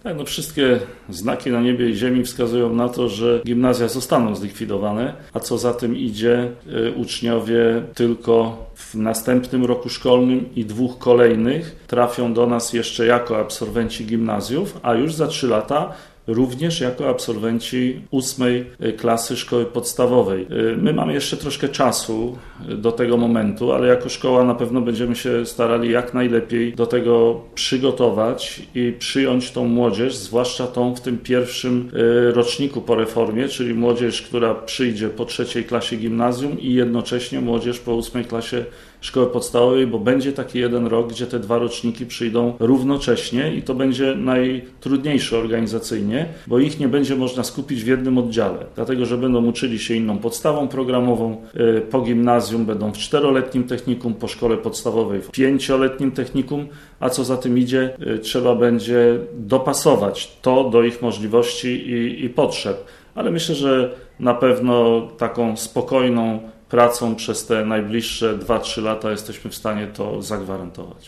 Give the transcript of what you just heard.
Tak, no wszystkie znaki na niebie i ziemi wskazują na to, że gimnazja zostaną zlikwidowane, a co za tym idzie, uczniowie tylko w następnym roku szkolnym i 2 kolejnych trafią do nas jeszcze jako absolwenci gimnazjów, a już za 3 lata również jako absolwenci 8 klasy szkoły podstawowej. My mamy jeszcze troszkę czasu do tego momentu, ale jako szkoła na pewno będziemy się starali jak najlepiej do tego przygotować i przyjąć tą młodzież, zwłaszcza tą w tym pierwszym roczniku po reformie, czyli młodzież, która przyjdzie po 3 klasie gimnazjum i jednocześnie młodzież po 8 klasie szkoły podstawowej, bo będzie taki jeden rok, gdzie te 2 roczniki przyjdą równocześnie i to będzie najtrudniejsze organizacyjnie, bo ich nie będzie można skupić w jednym oddziale, dlatego że będą uczyli się inną podstawą programową, po gimnazjum będą w 4-letnim technikum, po szkole podstawowej w 5-letnim technikum, a co za tym idzie, trzeba będzie dopasować to do ich możliwości i potrzeb. Ale myślę, że na pewno taką spokojną pracą przez te najbliższe 2-3 lata jesteśmy w stanie to zagwarantować.